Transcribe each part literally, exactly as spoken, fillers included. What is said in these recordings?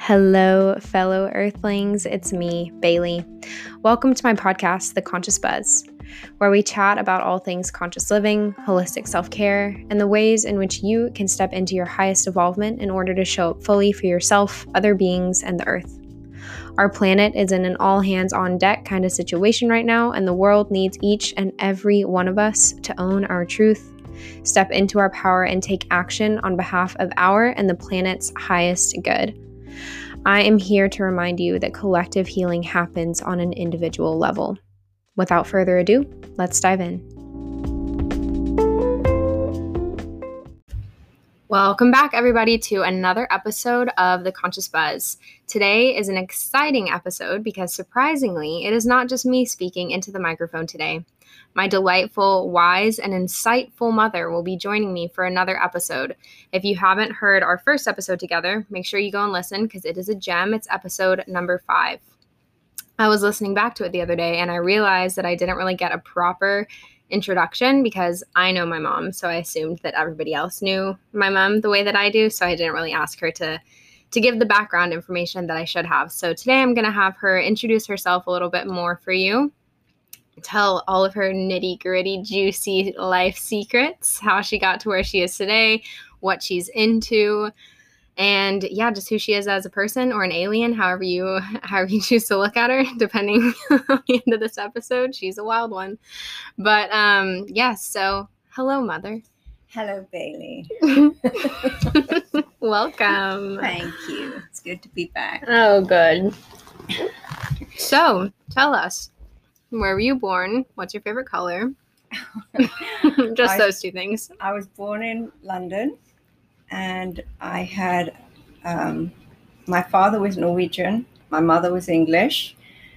Hello, fellow Earthlings. It's me, Bailey. Welcome to my podcast, The Conscious Buzz, where we chat about all things conscious living, holistic self-care, and the ways in which you can step into your highest evolvement in order to show up fully for yourself, other beings, and the earth. Our planet is in an all-hands-on-deck kind of situation right now, and the world needs each and every one of us to own our truth, step into our power, and take action on behalf of our and the planet's highest good. I am here to remind you that collective healing happens on an individual level. Without further ado, let's dive in. Welcome back, everybody, to another episode of The Conscious Buzz. Today is an exciting episode because, surprisingly, it is not just me speaking into the microphone today. My delightful, wise, and insightful mother will be joining me for another episode. If you haven't heard our first episode together, make sure you go and listen because it is a gem. It's episode number five. I was listening back to it the other day and I realized that I didn't really get a proper introduction because I know my mom, so I assumed that everybody else knew my mom the way that I do, so I didn't really ask her to, to give the background information that I should have. So today I'm going to have her introduce herself a little bit more for you. Tell all of her nitty-gritty, juicy life secrets, how she got to where she is today, what she's into, and yeah, just who she is as a person or an alien, however you however you choose to look at her, depending on the end of this episode. She's a wild one. But um, yes, yeah, so hello, Mother. Hello, Bailey. Welcome. Thank you. It's good to be back. Oh, good. So, tell us. Where were you born? What's your favorite color? Just I, those two things. I was born in London, and I had, um, my father was Norwegian, my mother was English,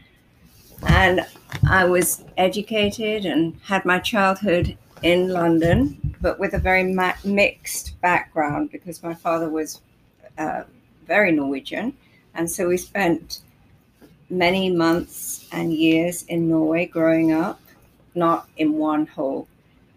and I was educated and had my childhood in London, but with a very ma- mixed background because my father was uh, very Norwegian, and so we spent many months and years in Norway growing up, not in one whole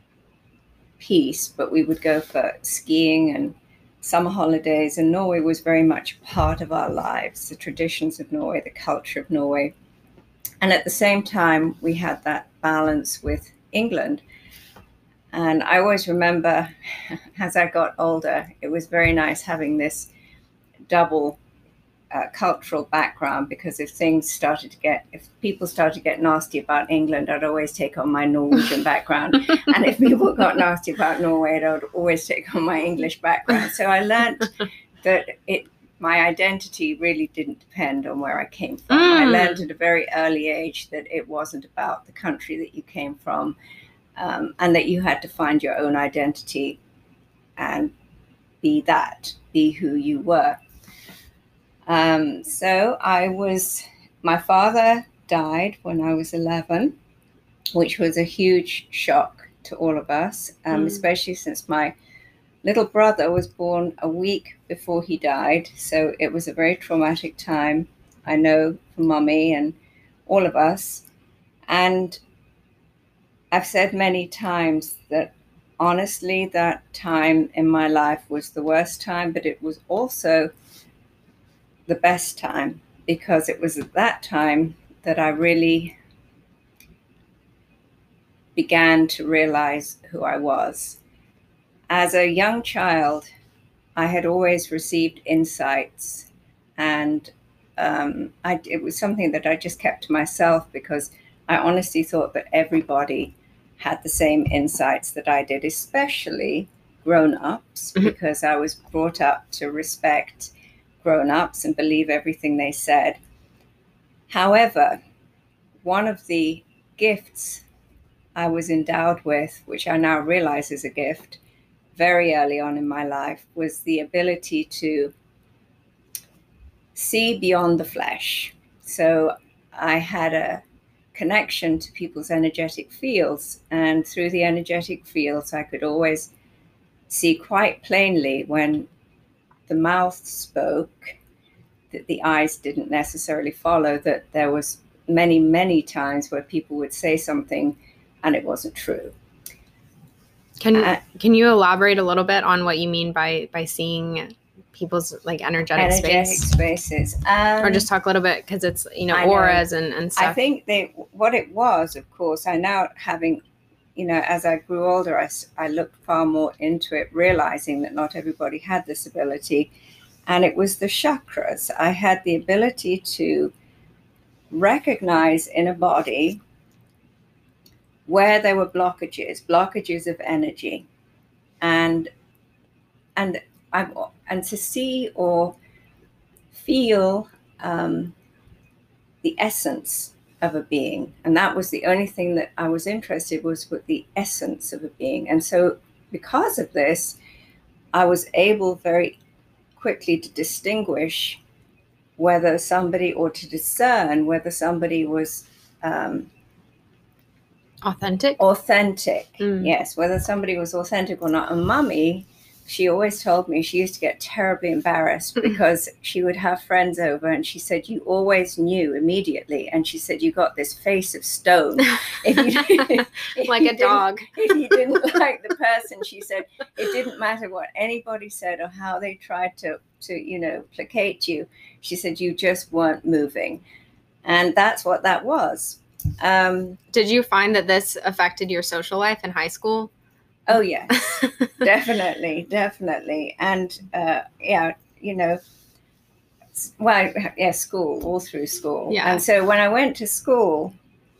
piece, but we would go for skiing and summer holidays, and Norway was very much part of our lives, the traditions of Norway, the culture of Norway. And at the same time, we had that balance with England. And I always remember as I got older, it was very nice having this double Uh, cultural background, because if things started to get, if people started to get nasty about England, I'd always take on my Norwegian background. And if people got nasty about Norway, I would always take on my English background. So I learned that it, my identity really didn't depend on where I came from. Mm. I learned at a very early age that it wasn't about the country that you came from, um, and that you had to find your own identity and be that, be who you were. Um, so I was, my father died when I was eleven, which was a huge shock to all of us, um, mm. especially since my little brother was born a week before he died. So it was a very traumatic time, I know, for Mummy and all of us. And I've said many times that honestly, that time in my life was the worst time, but it was also the best time, because it was at that time that I really began to realize who I was. As a young child, I had always received insights, and um, I, it was something that I just kept to myself because I honestly thought that everybody had the same insights that I did, especially grown-ups, mm-hmm. because I was brought up to respect grown-ups and believe everything they said. However, one of the gifts I was endowed with, which I now realize is a gift, very early on in my life, was the ability to see beyond the flesh. So I had a connection to people's energetic fields, and through the energetic fields, I could always see quite plainly when the mouth spoke, that the eyes didn't necessarily follow, that there was many, many times where people would say something and it wasn't true. Can uh, can you elaborate a little bit on what you mean by, by seeing people's like energetic, energetic space, spaces. Um, or just talk a little bit because it's, you know, I know. auras and, and stuff. I think they, what it was, of course, I now having, you know, as I grew older, I, I looked far more into it, realizing that not everybody had this ability. And it was the chakras. I had the ability to recognize in a body where there were blockages, blockages of energy, and and I and to see or feel um, the essence of a being. And that was the only thing that I was interested was with the essence of a being. And so because of this, I was able very quickly to distinguish whether somebody, or to discern whether somebody was um, authentic. Authentic, mm. Yes, whether somebody was authentic or not. And Mummy, she always told me she used to get terribly embarrassed because she would have friends over and she said, you always knew immediately. And she said, you got this face of stone. If you, if like you a dog. If you didn't like the person, she said, it didn't matter what anybody said or how they tried to, to, you know, placate you. She said, you just weren't moving. And that's what that was. Um, Did you find that this affected your social life in high school? Oh, yes, definitely, definitely. And, uh, yeah, you know, well, yeah, school, all through school. Yeah. And so when I went to school.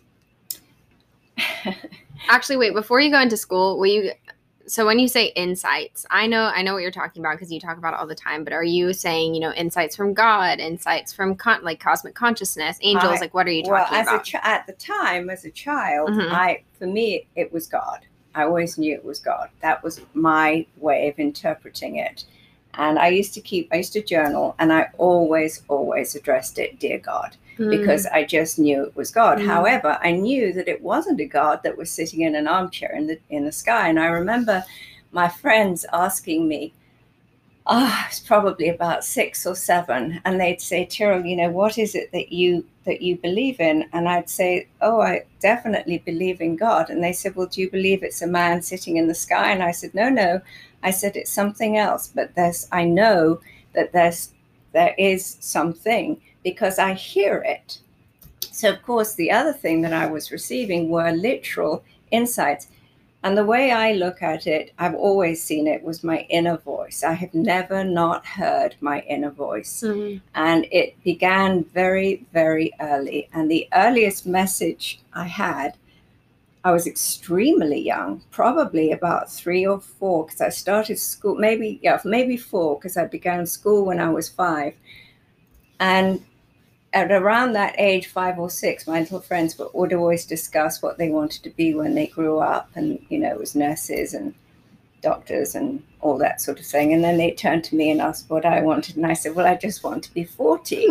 Actually, wait, before you go into school, will you, so when you say insights, I know, I know what you're talking about because you talk about it all the time, but are you saying, you know, insights from God, insights from con- like cosmic consciousness, angels, I, like what are you talking well, as about? A ch- at the time, as a child, mm-hmm. I, for me, it was God. I always knew it was God. That was my way of interpreting it. And I used to keep, I used to journal, and I always, always addressed it, Dear God, mm. because I just knew it was God. Mm. However, I knew that it wasn't a God that was sitting in an armchair in the in the sky. And I remember my friends asking me, oh, it's probably about six or seven. And they'd say, Tyrell, you know, what is it that you that you believe in? And I'd say, oh, I definitely believe in God. And they said, well, do you believe it's a man sitting in the sky? And I said, no, no. I said, it's something else. But there's, I know that there's, there is something because I hear it. So, of course, the other thing that I was receiving were literal insights. And the way I look at it, I've always seen it was my inner voice. I have never not heard my inner voice. Mm-hmm. And it began very, very early. And the earliest message I had, I was extremely young, probably about three or four, because I started school, maybe, yeah, maybe four, because I began school when I was five. And at around that age, five or six, my little friends would, would always discuss what they wanted to be when they grew up. And, you know, it was nurses and doctors and all that sort of thing. And then they turned to me and asked what I wanted. And I said, well, I just want to be forty.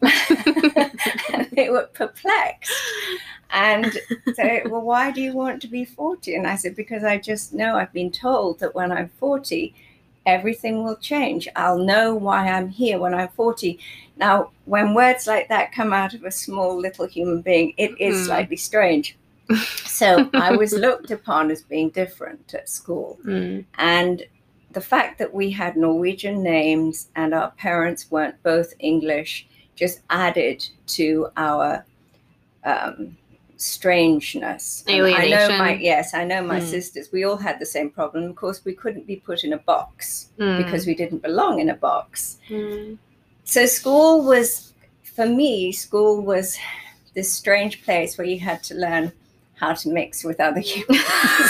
And they were perplexed. And said, well, why do you want to be forty? And I said, because I just know, I've been told that when I'm forty, everything will change. I'll know why I'm here when I'm forty. Now, when words like that come out of a small little human being, it is mm. slightly strange. So I was looked upon as being different at school. Mm. And the fact that we had Norwegian names and our parents weren't both English just added to our um, strangeness. Alienation. I know my, yes, I know my mm. sisters. We all had the same problem. Of course, we couldn't be put in a box mm. because we didn't belong in a box. Mm. So school was, for me, school was this strange place where you had to learn how to mix with other humans.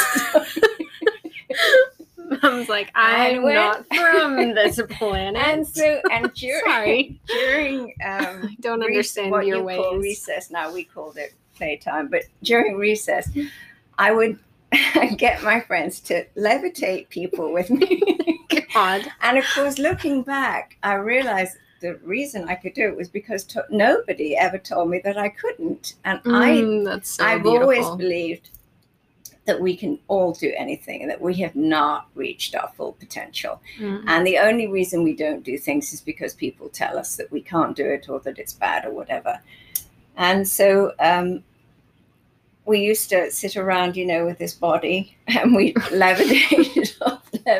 Mom's like, I'm when, not from this planet. And so, and during, Sorry. during um, I don't rec- understand what your you ways. Call recess. Now we called it playtime, but during recess, I would get my friends to levitate people with me. God. And of course, looking back, I realized the reason I could do it was because to- nobody ever told me that I couldn't. And mm, I, that's so I've beautiful. always believed that we can all do anything and that we have not reached our full potential. Mm. And the only reason we don't do things is because people tell us that we can't do it or that it's bad or whatever. And so um, we used to sit around, you know, with this body and we levitated off,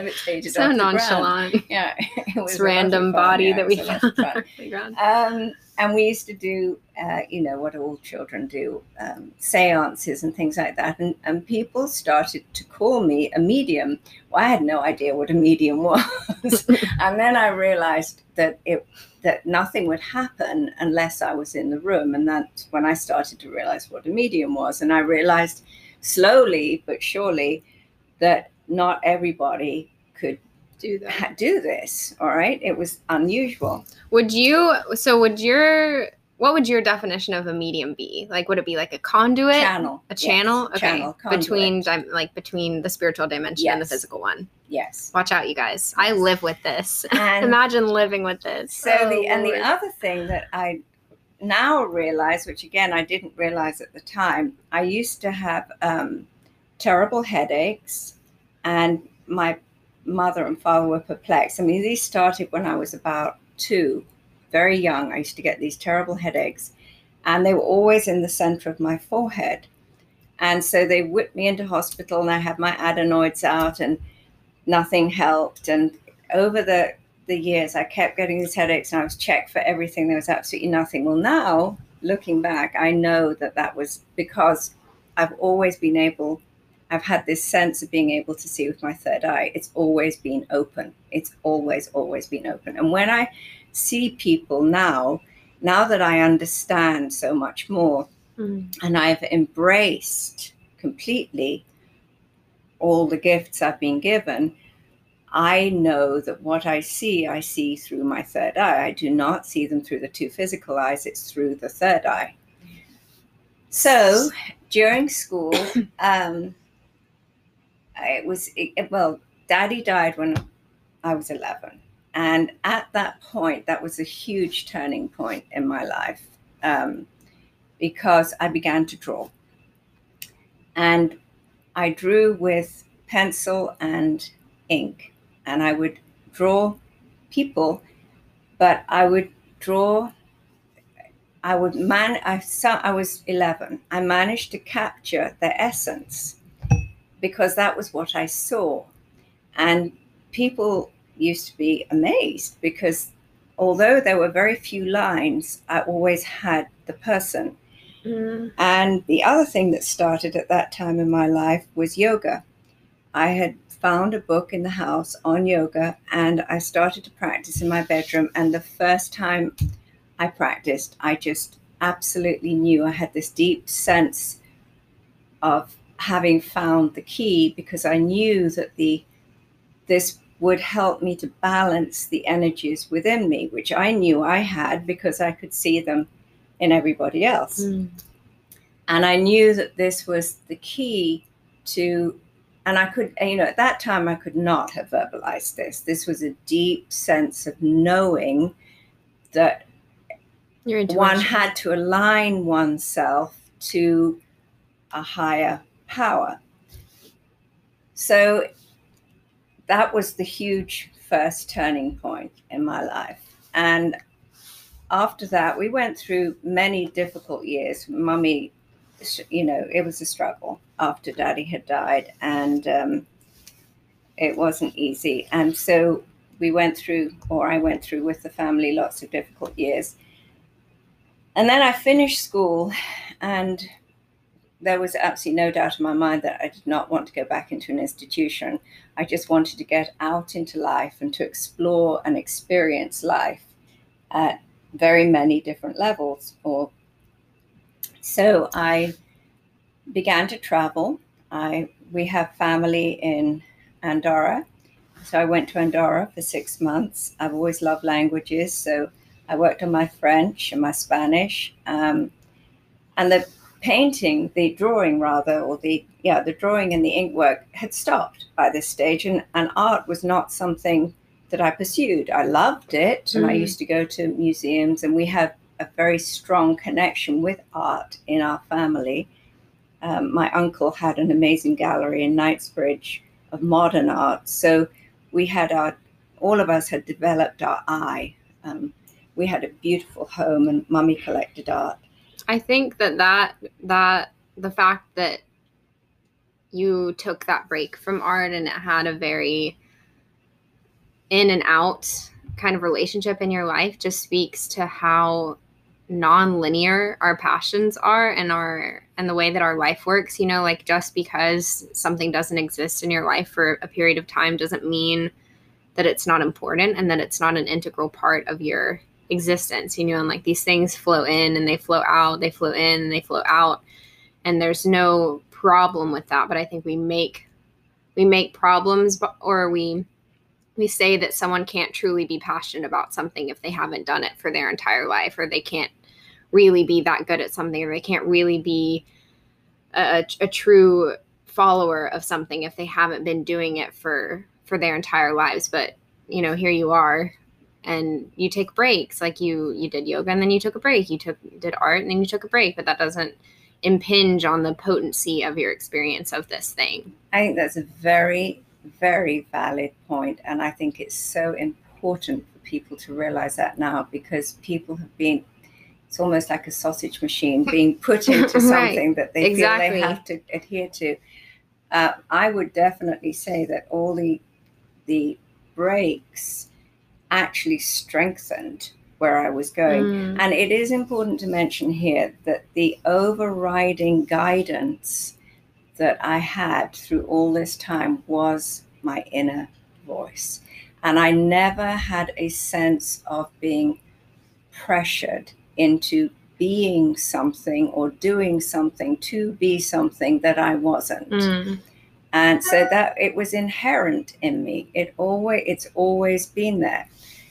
levitated So off the nonchalant. ground. Yeah, it was This random fun. body Yeah, that we found on the ground. Um, and we used to do, uh, you know, what all children do, um, seances and things like that. And, and people started to call me a medium. Well, I had no idea what a medium was. And then I realized that it that nothing would happen unless I was in the room. And that's when I started to realize what a medium was. And I realized slowly but surely that not everybody could do that. do this. All right. It was unusual. Would you, so would your, what would your definition of a medium be? Like, would it be like a conduit? Channel. A channel? Yes, okay. Channel, conduit. Between, like, between the spiritual dimension Yes. and the physical one. Yes. Watch out, you guys. I live with this. And imagine living with this. So oh, the, and the Lord. other thing that I now realize, which again, I didn't realize at the time, I used to have um, terrible headaches, and my mother and father were perplexed. I mean, these started when I was about two, very young. I used to get these terrible headaches, and they were always in the center of my forehead. And so they whipped me into hospital, and I had my adenoids out, and nothing helped. And over the, the years, I kept getting these headaches, and I was checked for everything. There was absolutely nothing. Well, now, looking back, I know that that was because I've always been able I've had this sense of being able to see with my third eye. It's always been open. It's always, always been open. And when I see people now, now that I understand so much more, mm. and I've embraced completely all the gifts I've been given, I know that what I see, I see through my third eye. I do not see them through the two physical eyes. It's through the third eye. So during school, um, it was, it, well, Daddy died when I was eleven. And at that point, that was a huge turning point in my life, um, because I began to draw. And I drew with pencil and ink. And I would draw people, but I would draw, I would man, I, saw, I was eleven. I managed to capture their essence, because that was what I saw. And people used to be amazed, because although there were very few lines, I always had the person. Mm. And the other thing that started at that time in my life was yoga. I had found a book in the house on yoga, and I started to practice in my bedroom. And the first time I practiced, I just absolutely knew I had this deep sense of having found the key, because I knew that the this would help me to balance the energies within me, which I knew I had because I could see them in everybody else. Mm. And I knew that this was the key to, and I could, you know, at that time I could not have verbalized this. This was a deep sense of knowing that one had to align oneself to a higher power. So that was the huge first turning point in my life. And after that, we went through many difficult years. Mummy, you know, it was a struggle after Daddy had died, and um, it wasn't easy. And so we went through, or I went through with the family, lots of difficult years. And then I finished school, and there was absolutely no doubt in my mind that I did not want to go back into an institution. I just wanted to get out into life and to explore and experience life at very many different levels. Or so I began to travel. I we have family in Andorra, so I went to Andorra for six months. I've always loved languages, so I worked on my French and my Spanish, um, and the painting, the drawing rather, or the, yeah, the drawing and the ink work had stopped by this stage. And, and art was not something that I pursued. I loved it. And mm. I used to go to museums, and we have a very strong connection with art in our family. Um, my uncle had an amazing gallery in Knightsbridge of modern art. So we had our, all of us had developed our eye. Um, we had a beautiful home, and Mummy collected art. I think that, that that the fact that you took that break from art, and it had a very in and out kind of relationship in your life just speaks to how non-linear our passions are and our and the way that our life works. You know, like just because something doesn't exist in your life for a period of time doesn't mean that it's not important and that it's not an integral part of your existence, you know, and like these things flow in and they flow out, they flow in and they flow out, and there's no problem with that. But I think we make we make problems, or we we say that someone can't truly be passionate about something if they haven't done it for their entire life, or they can't really be that good at something, or they can't really be a, a true follower of something if they haven't been doing it for for their entire lives. But you know, here you are, and you take breaks. Like you you did yoga and then you took a break. You took you did art and then you took a break. But that doesn't impinge on the potency of your experience of this thing. I think that's a very, very valid point, and I think it's so important for people to realize that now, because people have been, it's almost like a sausage machine being put into Right. something that they Exactly. feel they have to adhere to. Uh, I would definitely say that all the the breaks actually strengthened where I was going. Mm. And it is important to mention here that the overriding guidance that I had through all this time was my inner voice. And I never had a sense of being pressured into being something or doing something to be something that I wasn't. Mm. And so that it was inherent in me. It always, it's always been there.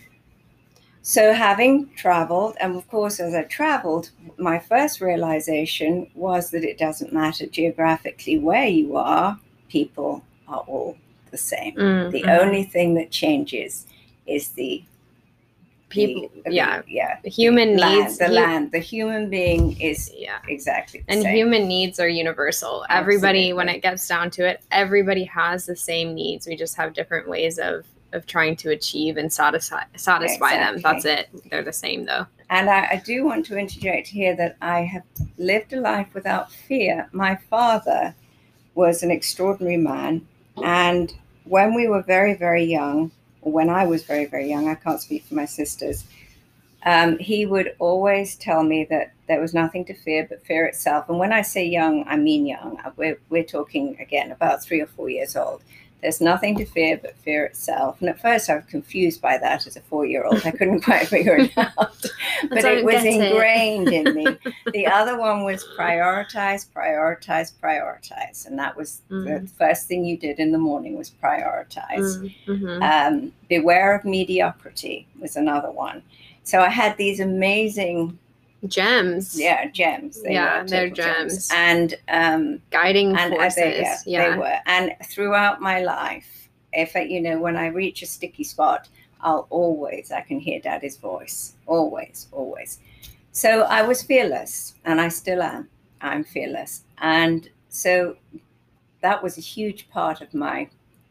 So having traveled, and of course, as I traveled, my first realization was that it doesn't matter geographically where you are, people are all the same. Mm. The Mhm. only thing that changes is the People, the, yeah, the, yeah, the human the needs, land, the hu- land, the human being is yeah, exactly the and same. human needs are universal. Everybody, when Absolutely. it gets down to it, everybody has the same needs. We just have different ways of of trying to achieve and satisfy satisfy them. Exactly. That's it. They're the same, though. And I, I do want to interject here that I have lived a life without fear. My father was an extraordinary man. And when we were very, very young, or when I was very, very young, I can't speak for my sisters, um, he would always tell me that there was nothing to fear but fear itself. And when I say young, I mean young. We're, we're talking, again, about three or four years old. There's nothing to fear but fear itself. And at first I was confused by that as a four-year-old. I couldn't quite figure it out. But don't it was get it. ingrained in me. The other one was prioritize, prioritize, prioritize. And that was Mm. the first thing you did in the morning was prioritize. Mm. Mhm. Um, beware of mediocrity was another one. So I had these amazing, Gems. yeah, gems. They Yeah, were they're total gems. And um, Guiding and uh, forces. they, yeah, yeah. they were. And throughout my life, if I, you know, when I reach a sticky spot, I'll always, I can hear Daddy's voice. Always, always. So I was fearless, and I still am. I'm fearless. And so that was a huge part of my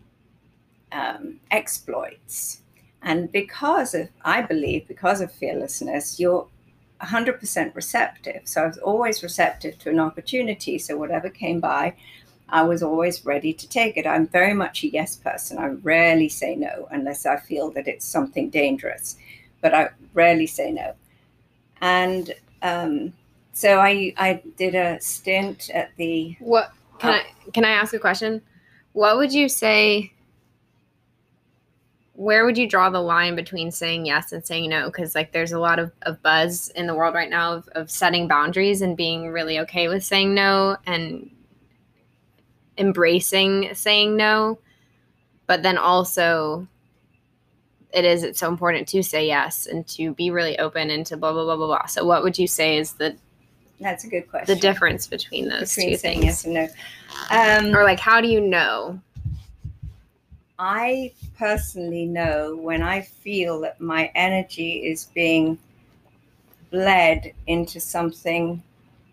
um, exploits. And because of, I believe, because of fearlessness, you're one hundred percent receptive. So I was always receptive to an opportunity. So whatever came by, I was always ready to take it. I'm very much a yes person. I rarely say no unless I feel that it's something dangerous, but I rarely say no. And um, so I I did a stint at the... What can uh, I can I ask a question? What would you say? Where would you draw the line between saying yes and saying no? Because like there's a lot of, of buzz in the world right now of, of setting boundaries and being really okay with saying no and embracing saying no. But then also it is it's so important to say yes and to be really open and to blah blah blah blah blah. So what would you say is the That's a good question. the difference between those Between two saying things? yes and no. Um, Or like how do you know? I personally know when I feel that my energy is being bled into something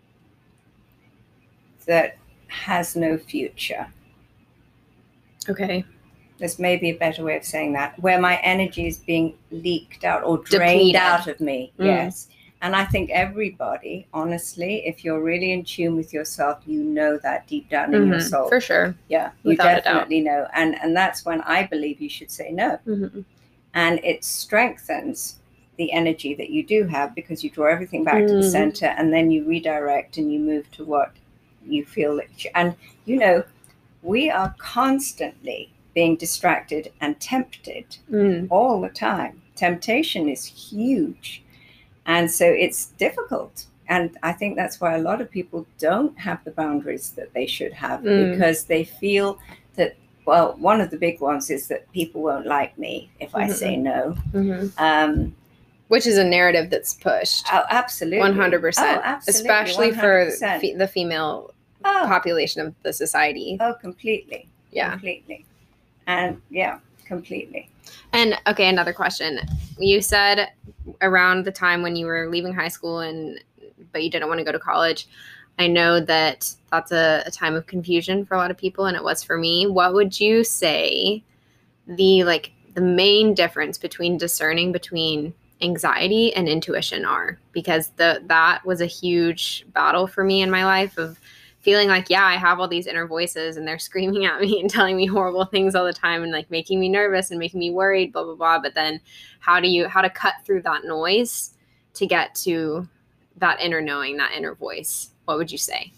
that has no future. Okay. There's maybe a better way of saying that, where my energy is being leaked out or drained Depleted. out of me. Mm. Yes. And I think everybody, honestly, if you're really in tune with yourself, you know that deep down in your Mhm, soul. for sure. Yeah, you Without a doubt. definitely know. And and that's when I believe you should say no. Mm-hmm. and it strengthens the energy that you do have, because you draw everything back Mm. to the center, and then you redirect and you move to what you feel that you, and you know, we are constantly being distracted and tempted Mm. all the time. Temptation is huge, and so it's difficult. And I think that's why a lot of people don't have the boundaries that they should have, Mm. because they feel that, well, one of the big ones is that people won't like me if I Mhm. say no. Mhm. Um, Which is a narrative that's pushed. oh, absolutely. one hundred percent. Oh, absolutely. Especially one hundred for percent. fe- the female Oh, population of the society. oh, completely. Yeah. Completely. And yeah, completely. And okay, another question. You said around the time when you were leaving high school and but you didn't want to go to college. I know that that's a, a time of confusion for a lot of people, and it was for me. What would you say the like the main difference between discerning between anxiety and intuition are? Because the that was a huge battle for me in my life of feeling like, yeah, I have all these inner voices and they're screaming at me and telling me horrible things all the time and like making me nervous and making me worried, blah, blah, blah. But then how do you, how to cut through that noise to get to that inner knowing, that inner voice? What would you say?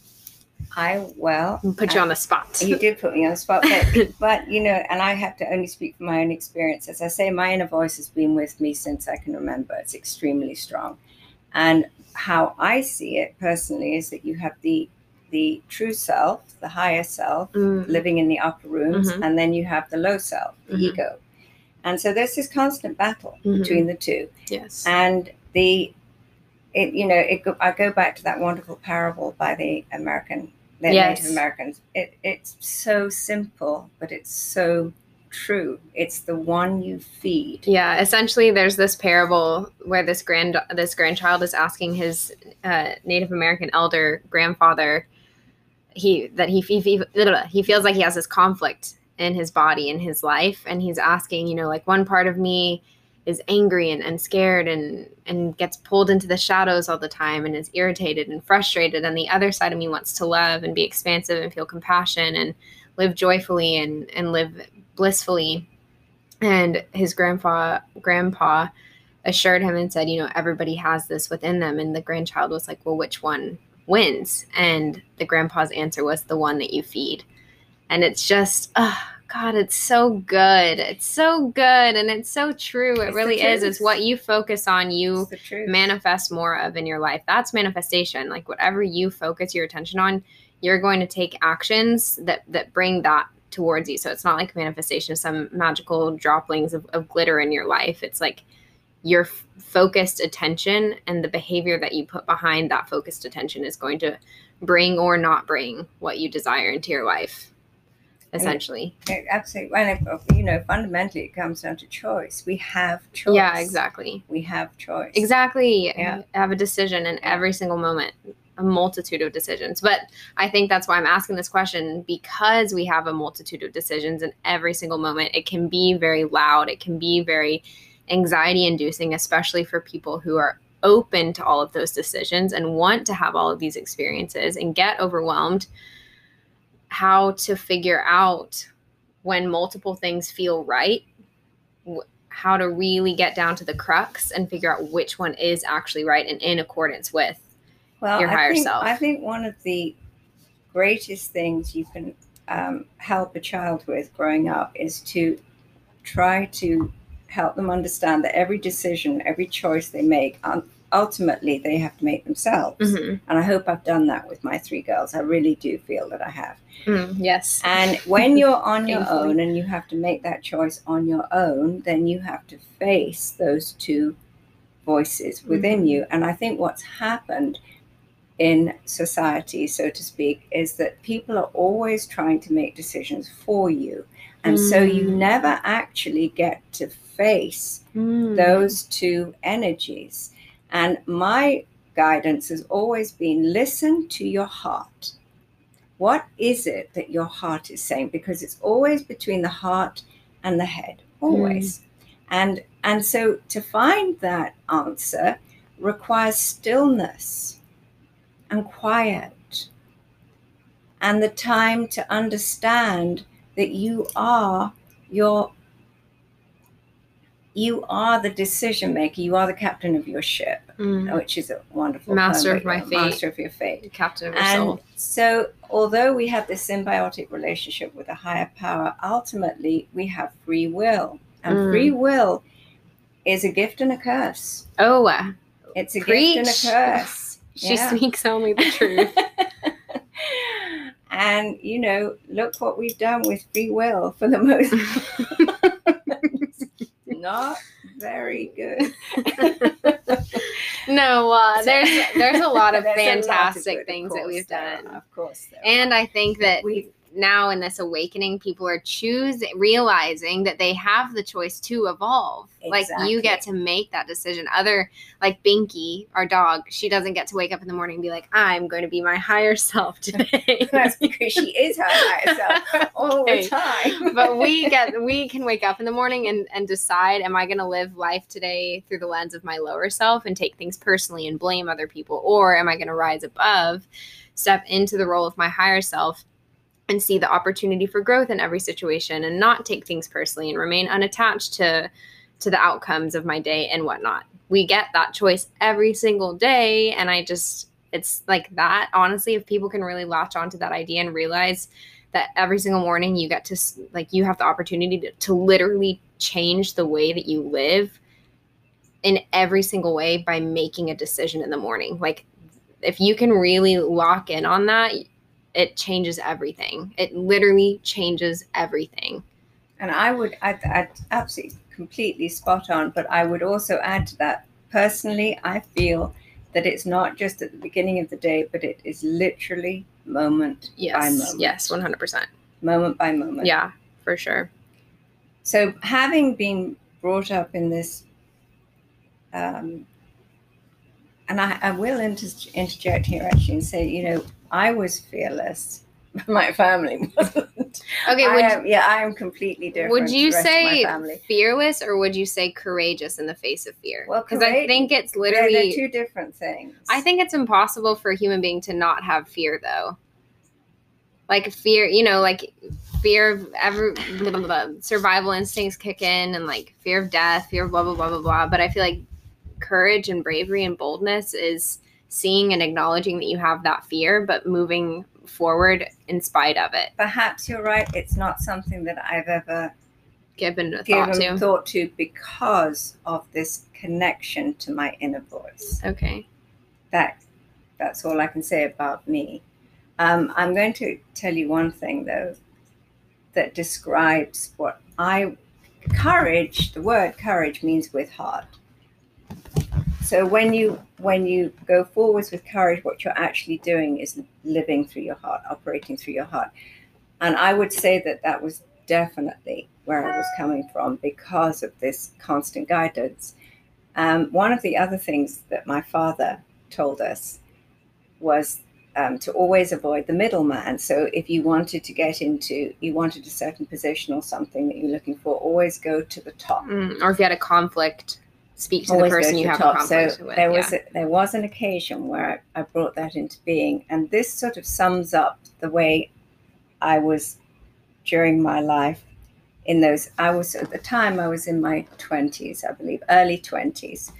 I, well, Put you I, on the spot. You did put me on the spot, but, but, you know, and I have to only speak from my own experience. As I say, my inner voice has been with me since I can remember. It's extremely strong. And how I see it personally is that you have the the true self, the higher self, Mm. living in the upper rooms, Mhm. and then you have the low self, the Mhm. ego. And so there's this constant battle Mhm. between the two. Yes. And the, it, you know, it, I go back to that wonderful parable by the American, the Yes. Native Americans. It, it's so simple, but it's so true. It's the one you feed. Yeah, essentially, there's this parable where this grand this grandchild is asking his uh, Native American elder grandfather he that he, he he feels like he has this conflict in his body in his life, and he's asking, you know, like one part of me is angry and, and scared and and gets pulled into the shadows all the time and is irritated and frustrated, and the other side of me wants to love and be expansive and feel compassion and live joyfully and and live blissfully. And his grandpa grandpa assured him and said, you know, everybody has this within them. And the grandchild was like, well, which one wins? And the grandpa's answer was the one that you feed. And it's just, oh, God, it's so good. It's so good. And it's so true. It It's really the is. truth. It's what you focus on, you It's the truth. manifest more of in your life. That's manifestation. Like whatever you focus your attention on, you're going to take actions that, that bring that towards you. So it's not like manifestation of some magical droplings of, of glitter in your life. It's like your f- focused attention and the behavior that you put behind that focused attention is going to bring or not bring what you desire into your life, essentially. It, absolutely. And it, you know, fundamentally, it comes down to choice. We have choice. Yeah, exactly. We have choice. Exactly. Yeah. Have a decision in every single moment, a multitude of decisions. But I think that's why I'm asking this question, because we have a multitude of decisions in every single moment. It can be very loud. It can be very anxiety inducing, especially for people who are open to all of those decisions and want to have all of these experiences and get overwhelmed. How to figure out when multiple things feel right, wh- how to really get down to the crux and figure out which one is actually right and in accordance with well, your I higher think, self. I think one of the greatest things you can um, help a child with growing up is to try to help them understand that every decision, every choice they make, um, ultimately they have to make themselves. Mm-hmm. And I hope I've done that with my three girls. I really do feel that I have. Mm, yes. And when you're on your Painfully. own and you have to make that choice on your own, then you have to face those two voices within Mhm. you. And I think what's happened in society, so to speak, is that people are always trying to make decisions for you. And mm. so you never actually get to face mm. those two energies. And my guidance has always been, listen to your heart. What is it that your heart is saying? Because it's always between the heart and the head, always. Mm. And, and so to find that answer requires stillness and quiet and the time to understand that you are your you are the decision maker. You are the captain of your ship, mm. which is a wonderful master poem, of my fate, master of your fate, captain of your and soul. So, although we have this symbiotic relationship with a higher power, ultimately we have free will, and mm. free will is a gift and a curse. Oh, uh, it's a preach. gift and a curse. She yeah. speaks only the truth. And, you know, look what we've done with free will for the most part. Not very good. No, uh, there's there's a lot of There's fantastic a lot of good, things course, that we've done. Are, of course. And are. I think that we now in this awakening, people are choosing, realizing that they have the choice to evolve. Exactly. Like you get to make that decision. Other, like Binky, our dog, she doesn't get to wake up in the morning and be like, I'm going to be my higher self today. That's because she is her higher self all okay. the time. But we get, we can wake up in the morning and, and decide, am I going to live life today through the lens of my lower self and take things personally and blame other people? Or am I going to rise above, step into the role of my higher self and see the opportunity for growth in every situation and not take things personally and remain unattached to, to the outcomes of my day and whatnot. We get that choice every single day. And I just, it's like that. Honestly, if people can really latch onto that idea and realize that every single morning you get to, like, you have the opportunity to, to literally change the way that you live in every single way by making a decision in the morning. Like, if you can really lock in on that, it changes everything. It literally changes everything. And I would, I'd, I'd absolutely completely spot on, but I would also add to that, personally, I feel that it's not just at the beginning of the day, but it is literally moment yes. by moment. Yes, one hundred percent. Moment by moment. Yeah, for sure. So having been brought up in this, um, and I, I will inter- interject here actually and say, you know, I was fearless. My family wasn't. Okay, I would, am, yeah, I am completely different. Would you to the rest say of my family. fearless or would you say courageous in the face of fear? Well, because I think it's literally they're, they're two different things. I think it's impossible for a human being to not have fear, though. Like fear, you know, like fear of ever blah, blah, blah, survival instincts kick in, and like fear of death, fear of blah blah blah blah blah. But I feel like courage and bravery and boldness is seeing and acknowledging that you have that fear, but moving forward in spite of it. Perhaps you're right. It's not something that I've ever given a given thought to. thought to because of this connection to my inner voice. Okay. That that's all I can say about me. Um, I'm going to tell you one thing though that describes what I courage. The word courage means with heart. So when you when you go forwards with courage, what you're actually doing is living through your heart, operating through your heart. And I would say that that was definitely where I was coming from because of this constant guidance. Um, one of the other things that my father told us was um, to always avoid the middleman. So if you wanted to get into, you wanted a certain position or something that you're looking for, always go to the top. Mm, or if you had a conflict, speak to always the person to you the have top. a conflict so with. There was yeah. a, there was an occasion where I, I brought that into being, and this sort of sums up the way I was during my life. In those, I was at the time I was in my twenties, I believe, early twenties.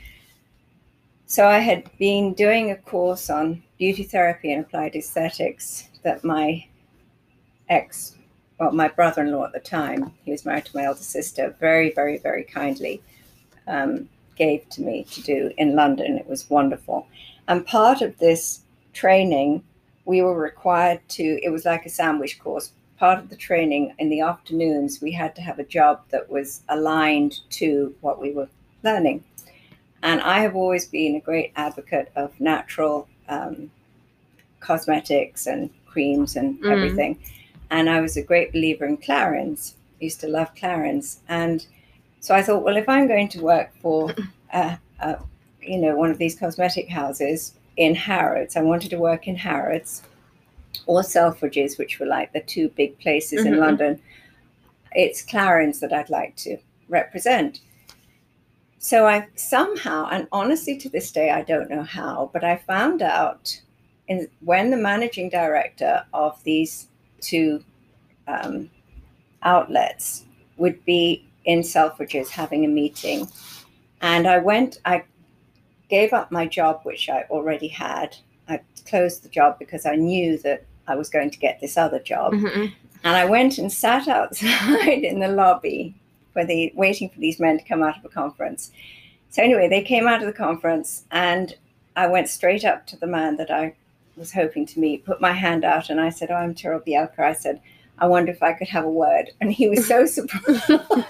So I had been doing a course on beauty therapy and applied aesthetics that my ex, well, my brother-in-law at the time, he was married to my elder sister, very, very, very kindly um, gave to me to do in London. It was wonderful. And part of this training, we were required to, it was like a sandwich course. Part of the training in the afternoons, we had to have a job that was aligned to what we were learning. And I have always been a great advocate of natural um, cosmetics and creams and mm. everything. And I was a great believer in Clarins. I used to love Clarins. And so I thought, well, if I'm going to work for, uh, uh, you know, one of these cosmetic houses in Harrods, I wanted to work in Harrods or Selfridges, which were like the two big places mm-hmm. in London. It's Clarins that I'd like to represent. So I somehow, and honestly to this day, I don't know how, but I found out in, when the managing director of these two um, outlets would be in Selfridges having a meeting. And I went, I gave up my job, which I already had. I closed the job because I knew that I was going to get this other job. Mm-hmm. And I went and sat outside in the lobby for the waiting for these men to come out of a conference. So anyway, they came out of the conference, and I went straight up to the man that I was hoping to meet, put my hand out, and I said, "Oh, I'm Tyrell Bielka." I said, "I wonder if I could have a word." And he was so surprised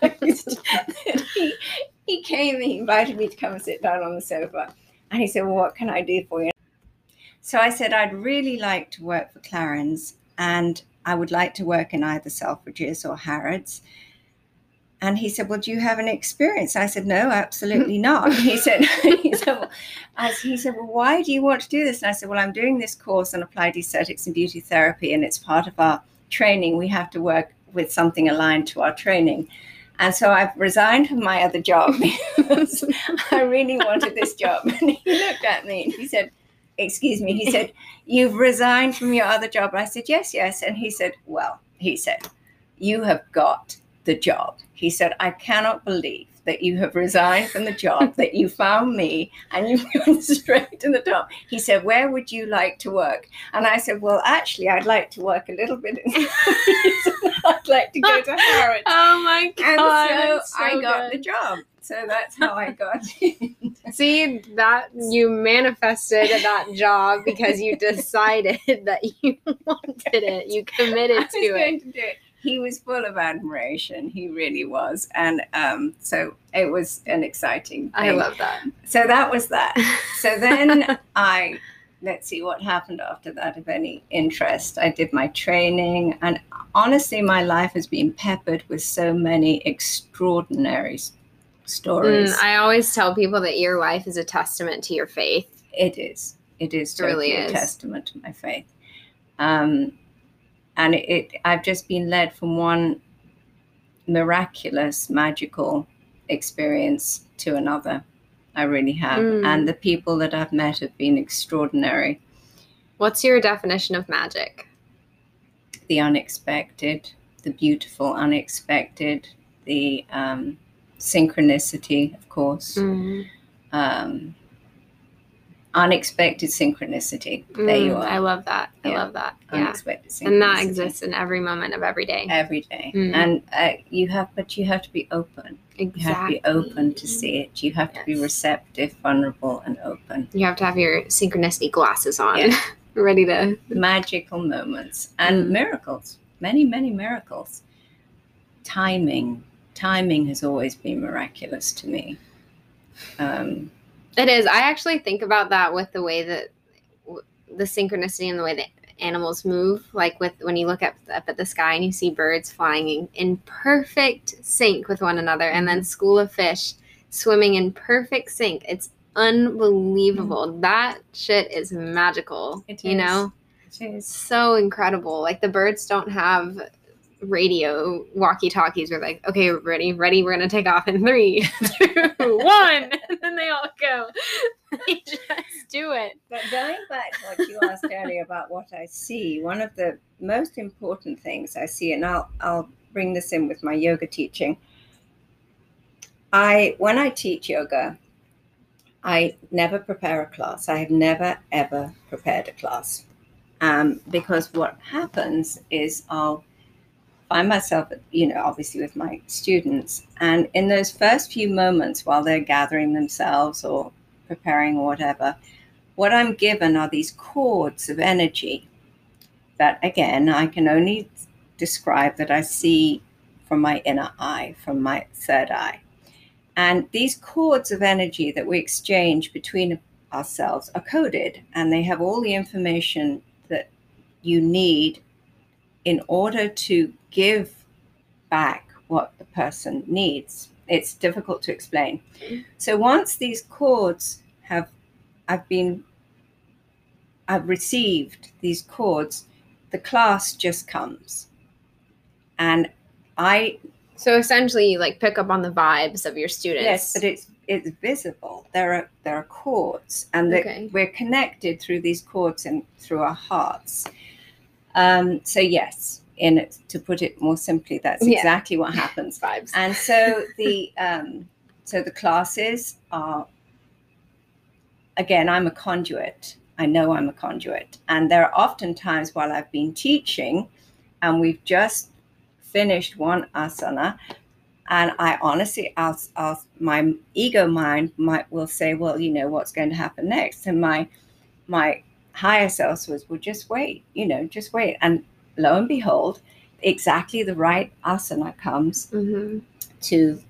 that he, he came and he invited me to come and sit down on the sofa. And he said, "Well, what can I do for you?" So I said, "I'd really like to work for Clarins, and I would like to work in either Selfridges or Harrods." And he said, "Well, do you have any experience?" I said, "No, absolutely not." He said, he said, well, I, he said, "Well, why do you want to do this?" And I said, "Well, I'm doing this course on applied aesthetics and beauty therapy, and it's part of our training. We have to work with something aligned to our training. And so I've resigned from my other job because I really wanted this job." And he looked at me and he said, "Excuse me," he said, "You've resigned from your other job?" And I said, "Yes, yes." And he said, "Well," he said, "you have got the job." He said, "I cannot believe that you have resigned from the job, that you found me, and you've gone straight to the top." He said, "Where would you like to work?" And I said, "Well, actually, I'd like to work a little bit in I'd like to go to Harrods." Oh my God. And so, so I got good. the job. So that's how I got in. See, that you manifested that job because you decided that you wanted it. You committed I was to going it. to do it. He was full of admiration. He really was. And um, so it was an exciting thing. I love that. So that was that. So then I, let's see what happened after that, of any interest. I did my training. And honestly, my life has been peppered with so many extraordinary s- stories. Mm, I always tell people that your life is a testament to your faith. It is. It is It really totally a is. testament to my faith. Um, and it, it, I've just been led from one miraculous, magical experience to another. I really have. Mm. And the people that I've met have been extraordinary. What's your definition of magic? The unexpected, the beautiful unexpected, the um, synchronicity, of course. Mm. Um, unexpected synchronicity. There Mm, you are. I love that. I Yeah. love that. Yeah. Unexpected synchronicity. And that exists in every moment of every day. every day. Mm. And uh, you have, but you have to be open. Exactly. You have to be open to see it. You have to be Yes. receptive, vulnerable, and open. You have to have your synchronicity glasses on, Yeah. ready to. Magical moments and Mm. miracles. Many, many miracles. Timing. Timing has always been miraculous to me. Um, It is. I actually think about that with the way that w- the synchronicity and the way that animals move. Like with when you look up, up at the sky and you see birds flying in, in perfect sync with one another, and then school of fish swimming in perfect sync. It's unbelievable. That shit is magical. It you is. know, it is. so incredible. Like the birds don't have radio walkie-talkies. We're like, okay, ready, ready. We're gonna take off in three, two, one, and then they all go. They just do it. But going back to what you asked earlier about what I see, one of the most important things I see, and I'll I'll bring this in with my yoga teaching. I when I teach yoga, I never prepare a class. I have never ever prepared a class, um, because what happens is I'll find myself, you know, obviously with my students, and in those first few moments while they're gathering themselves or preparing or whatever, what I'm given are these chords of energy that, again, I can only describe that I see from my inner eye, from my third eye. And these chords of energy that we exchange between ourselves are coded, and they have all the information that you need in order to give back what the person needs. It's difficult to explain. So once these chords have, I've been, I've received these chords, the class just comes. And I... So essentially you like pick up on the vibes of your students. Yes, but it's it's visible. There are there are chords, and the, Okay. we're connected through these chords and through our hearts. Um, so yes, in it, to put it more simply, that's Yeah. exactly what happens. Vibes. And so the um, so the classes are, again, I'm a conduit. I know I'm a conduit. And there are often times while I've been teaching and we've just finished one asana, and I honestly, I'll, I'll, my ego mind might will say, well, you know, what's going to happen next? And my my higher self was, well, just wait, you know, just wait. And lo and behold, exactly the right asana comes Mm-hmm. to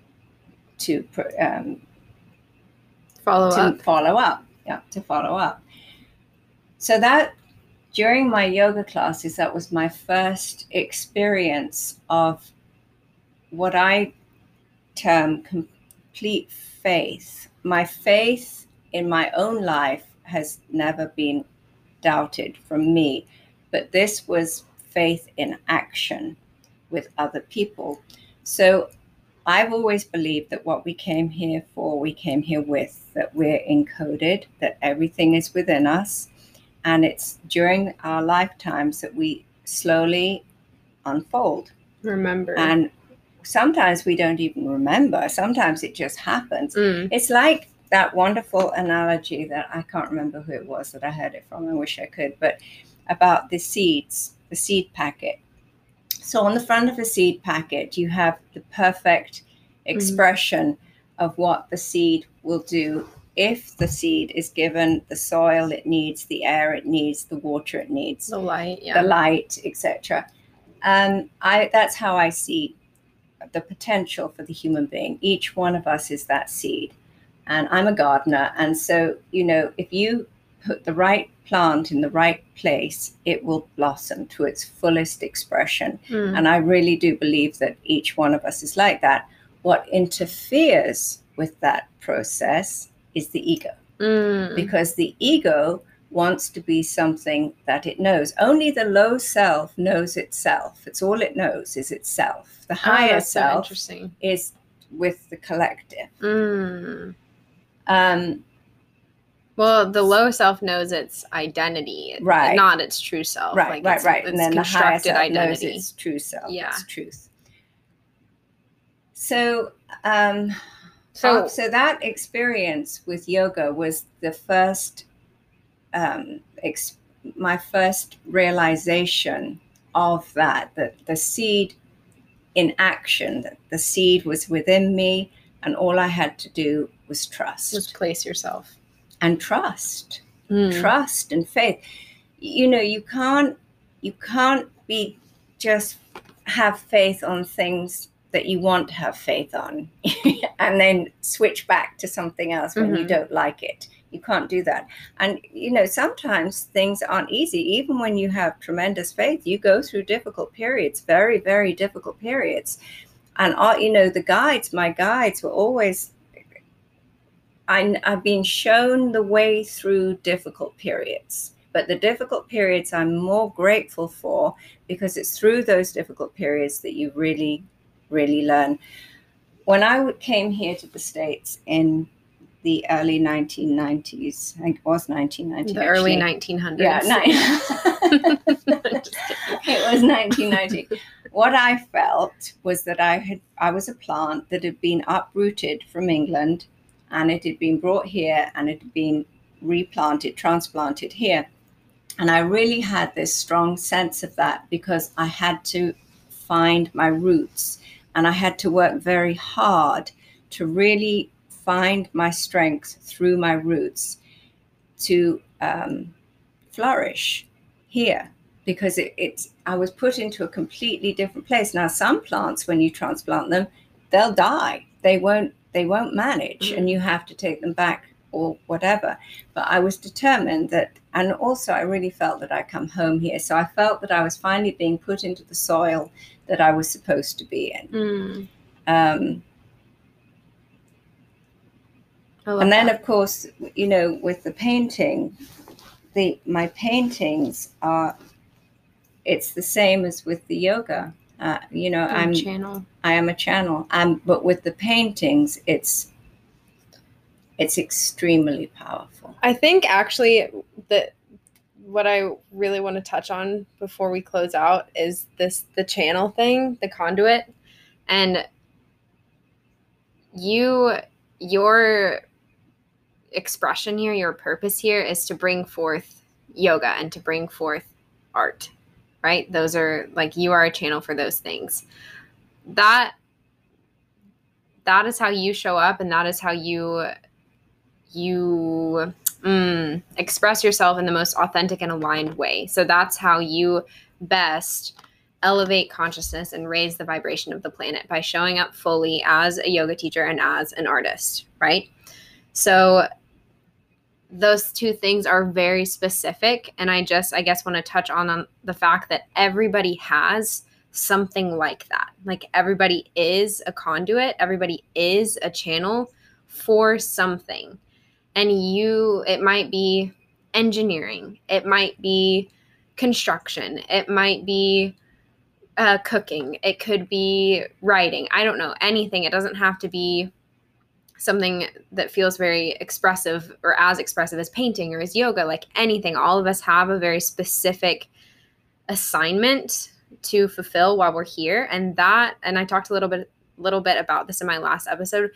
to um, Follow to up. follow up. Yeah, to follow up. So that during my yoga classes, that was my first experience of what I term complete faith. My faith in my own life has never been doubted from me, but this was faith in action with other people. So I've always believed that what we came here for, we came here with, that we're encoded, that everything is within us. And it's during our lifetimes that we slowly unfold. Remember. And sometimes we don't even remember. Sometimes it just happens. Mm. It's like that wonderful analogy that I can't remember who it was that I heard it from. I wish I could, but about the seeds, the seed packet. So on the front of a seed packet, you have the perfect expression mm-hmm. of what the seed will do if the seed is given the soil it needs, the air it needs, the water it needs, the light, yeah. the light, et cetera. And I that's how I see the potential for the human being. Each one of us is that seed. And I'm a gardener. And so, you know, if you put the right plant in the right place, it will blossom to its fullest expression. Mm. And I really do believe that each one of us is like that. What interferes with that process is the ego. Mm. Because the ego wants to be something that it knows. Only the low self knows itself. It's all it knows is itself. The higher oh, self so is with the collective. Mm. Um, well, the low self knows its identity, right? Not its true self. Right, like right, it's, right. It's and then the higher self identity. knows its true self. Yeah, its truth. So, um, so, uh, so that experience with yoga was the first. Um, ex- my first realization of that, that the seed in action, that the seed was within me, and all I had to do was trust. Just place yourself. And trust. Mm. Trust and faith. You know, you can't you can't be just have faith on things that you want to have faith on and then switch back to something else when mm-hmm. you don't like it. You can't do that. And, you know, sometimes things aren't easy. Even when you have tremendous faith, you go through difficult periods, very, very difficult periods. And, all, you know, the guides, my guides were always, I, I've been shown the way through difficult periods. But the difficult periods I'm more grateful for because it's through those difficult periods that you really, really learn. When I came here to the States in the early nineteen nineties. I think it was nineteen ninety. The actually. Early nineteen hundreds. Yeah, nine- it was nineteen ninety. What I felt was that I had I was a plant that had been uprooted from England, and it had been brought here, and it had been replanted, transplanted here. And I really had this strong sense of that because I had to find my roots, and I had to work very hard to really find my strength through my roots to um, flourish here, because it, it's I was put into a completely different place. Now, some plants, when you transplant them, they'll die. They won't. They won't manage, mm-hmm. and you have to take them back or whatever. But I was determined that, and also I really felt that I come home here. So I felt that I was finally being put into the soil that I was supposed to be in. Mm. Um, And then, that. of course, you know, with the painting, the my paintings are, it's the same as with the yoga. Uh, you know, I'm I'm channel. I am a channel. Um, but with the paintings, it's it's extremely powerful. I think actually that what I really want to touch on before we close out is this, the channel thing, the conduit. And you, your expression here, your purpose here is to bring forth yoga and to bring forth art, right? Those are like, you are a channel for those things. That, that is how you show up, and that is how you, you mm, express yourself in the most authentic and aligned way. So that's how you best elevate consciousness and raise the vibration of the planet, by showing up fully as a yoga teacher and as an artist, right? So those two things are very specific. And I just, I guess, want to touch on, on the fact that everybody has something like that. Like, everybody is a conduit. Everybody is a channel for something. And you, it might be engineering. It might be construction. It might be uh, cooking. It could be writing. I don't know, anything. It doesn't have to be something that feels very expressive or as expressive as painting or as yoga, like anything. All of us have a very specific assignment to fulfill while we're here. And that, and I talked a little bit, little bit about this in my last episode,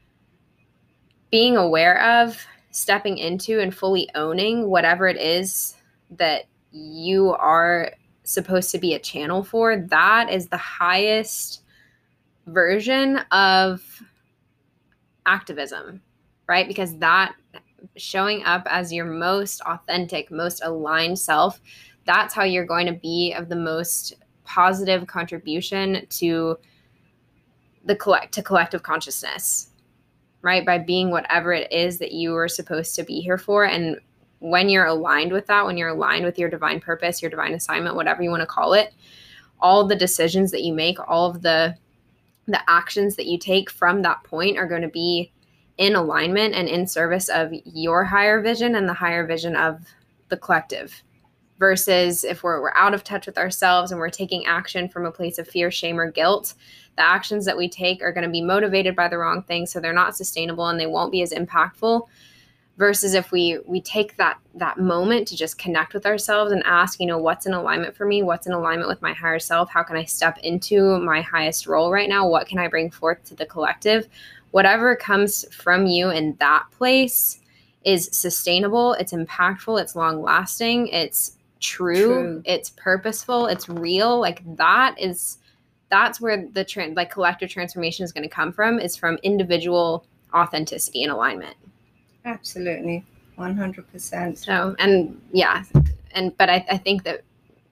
being aware of, stepping into, and fully owning whatever it is that you are supposed to be a channel for. That is the highest version of activism, right? Because that, showing up as your most authentic, most aligned self, that's how you're going to be of the most positive contribution to the collect to collective consciousness, right? By being whatever it is that you are supposed to be here for. And when you're aligned with that, when you're aligned with your divine purpose, your divine assignment, whatever you want to call it, all the decisions that you make, all of the the actions that you take from that point are going to be in alignment and in service of your higher vision and the higher vision of the collective. Versus if we're, we're out of touch with ourselves and we're taking action from a place of fear, shame, or guilt, the actions that we take are going to be motivated by the wrong things, so they're not sustainable and they won't be as impactful. Versus if we we take that that moment to just connect with ourselves and ask, you know, what's in alignment for me? What's in alignment with my higher self? How can I step into my highest role right now? What can I bring forth to the collective? Whatever comes from you in that place is sustainable, it's impactful, it's long lasting, it's true, true. It's purposeful, it's real. Like that is, that's where the tra- like collective transformation is going to come from, is from individual authenticity and alignment. Absolutely. one hundred percent. So, and yeah. And, but I, I think that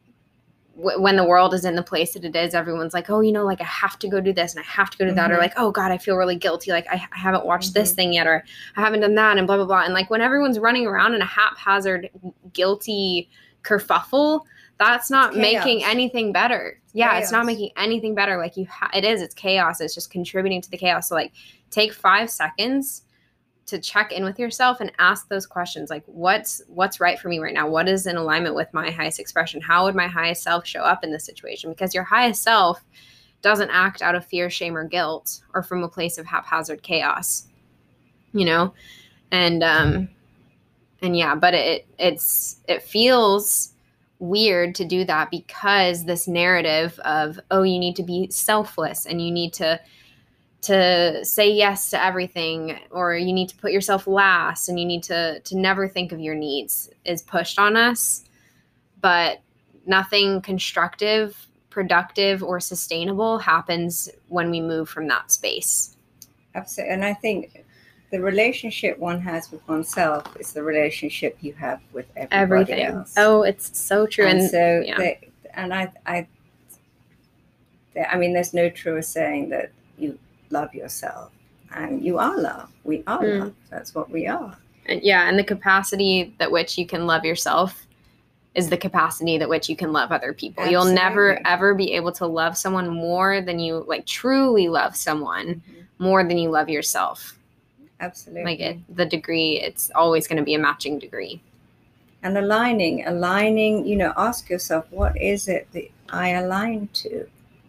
w- when the world is in the place that it is, everyone's like, oh, you know, like I have to go do this and I have to go do that. Mm-hmm. Or like, oh God, I feel really guilty. Like I, I haven't watched mm-hmm. this thing yet, or I haven't done that, and blah, blah, blah. And like when everyone's running around in a haphazard, guilty kerfuffle, that's not making anything better. Yeah. Chaos. It's not making anything better. Like you, ha- it is, it's chaos. It's just contributing to the chaos. So like take five seconds to check in with yourself and ask those questions. Like what's, what's right for me right now? What is in alignment with my highest expression? How would my highest self show up in this situation? Because your highest self doesn't act out of fear, shame, or guilt, or from a place of haphazard chaos, you know? And, um, and yeah, but it, it's, it feels weird to do that because this narrative of, oh, you need to be selfless and you need to, to say yes to everything, or you need to put yourself last and you need to, to never think of your needs is pushed on us. But nothing constructive, productive, or sustainable happens when we move from that space. Absolutely. And I think the relationship one has with oneself is the relationship you have with everybody Everything. else. Oh, it's so true. And, and so, yeah. they, and I, I, they, I mean, there's no truer saying that you love yourself, and you are love. We are mm. love. That's what we are. And yeah, and the capacity that which you can love yourself is the capacity that which you can love other people. Absolutely. You'll never ever be able to love someone more than you like truly love someone mm-hmm. more than you love yourself. Absolutely. Like it, the degree, it's always going to be a matching degree. And aligning, aligning, you know, ask yourself, what is it that I align to?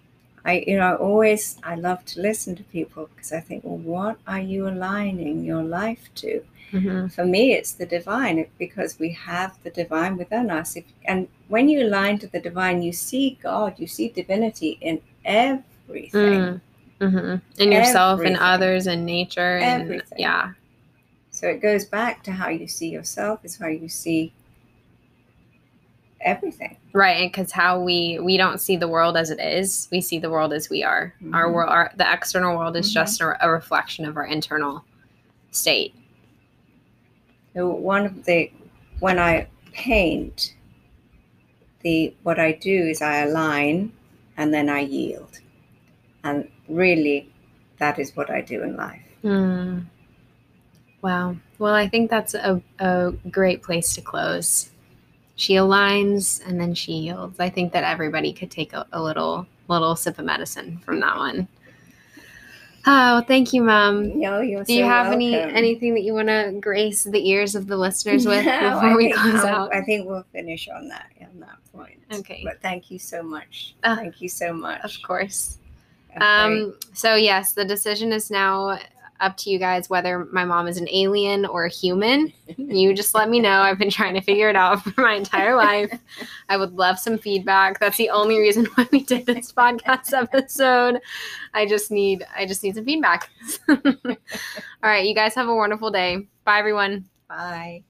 I, you know, always, I love to listen to people because I think, well, what are you aligning your life to? Mm-hmm. For me, it's the divine, because we have the divine within us. If, and when you align to the divine, you see God, you see divinity in everything. Mm-hmm. In yourself Everything. and others and nature. And Everything. yeah. So it goes back to how you see yourself is how you see everything. Right, because how we we don't see the world as it is, we see the world as we are. Mm-hmm. Our world, our the external world is Mm-hmm. just a, a reflection of our internal state. So one of the when I paint, the what I do is I align and then I yield, and really, that is what I do in life. Mm. Wow. Well, I think that's a a great place to close. She aligns and then she yields. I think that everybody could take a, a little little sip of medicine from that one. Oh, thank you, Mom. No, you're Do you so have welcome. any anything that you want to grace the ears of the listeners with No, before I we think close I'll- out? I think we'll finish on that on that point. Okay. But thank you so much. Uh, thank you so much. Of course. Okay. Um, so yes, the decision is now up to you guys whether my mom is an alien or a human. You just let me know. I've been trying to figure it out for my entire life. I would love some feedback. That's the only reason why we did this podcast episode. I just need I just need some feedback. All right, you guys have a wonderful day. Bye everyone. Bye.